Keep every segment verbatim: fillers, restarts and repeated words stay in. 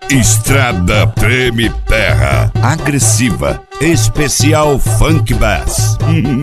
Estrada treme terra, agressiva, especial Funk Bass.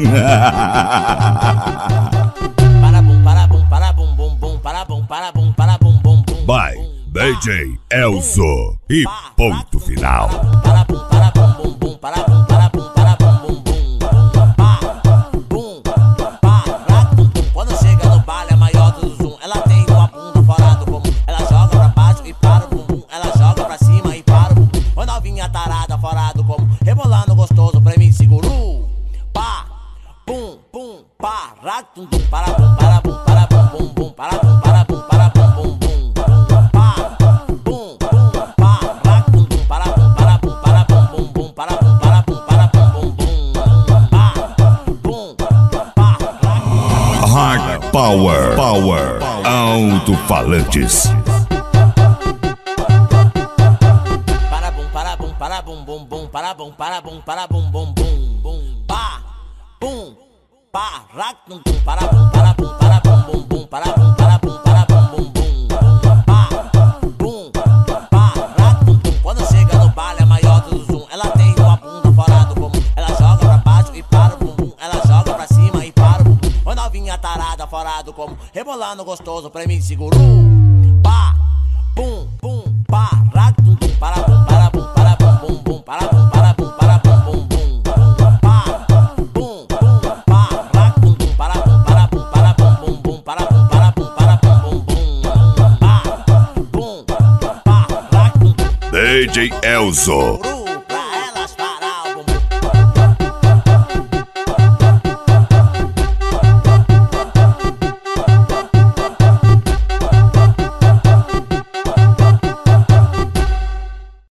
Para bum, para bum, para bum, bum, bum, para bum, para bum, para bum, bum, bum. By D J Elzo e ponto final. Para bum, para bum, bum, bum, para bum, para bum, para bum, bum, bum. Pa, bum, pa, ratum, tum. Quando chega no baile é maior do zoom. Ela tem uma bunda fora do comum. Ela joga pra baixo e para o bumbum. Ela joga pra cima e para o bumbum. Uma novinha tarada fora do comum, rebolando gostoso pra mim seguro. Pa, bum, bum, pa, ratum, tum. Para bum, para bum, para bum, bum, bum. Para bum, para bum, para bum, bum, bum. Hard Power, Power, alto-falantes. Para bum, para bum, para bum, bum, bum, para bum, para bum, para bum, bum, bum, bum, pa, bum, pa, ratum, tum, para bum, para bum, para bum, bum, bum, para bum, para bum, para bum, bum, bum, pa, bum, pa, ratum, tum. Quando chega no baile é maior do zoom. Ela tem uma bunda fora do comum. Ela joga pra baixo e para o bumbum. Ela joga pra cima e para o bumbum. Uma novinha tarada fora do comum, rebolando gostoso pra mim seguro. Pa, bum, bum, pa, ratum, tum. Para bum, para bum, para bum, bum, bum. Para bum, para bum, para bum, bum, bum. Pa, bum, bum, pa, ratum, tum. Para bum, para bum, para bum, bum, bum. Para bum, para bum, para bum, bum, bum. Pa, bum, pa, ratum, tum. D J Elzo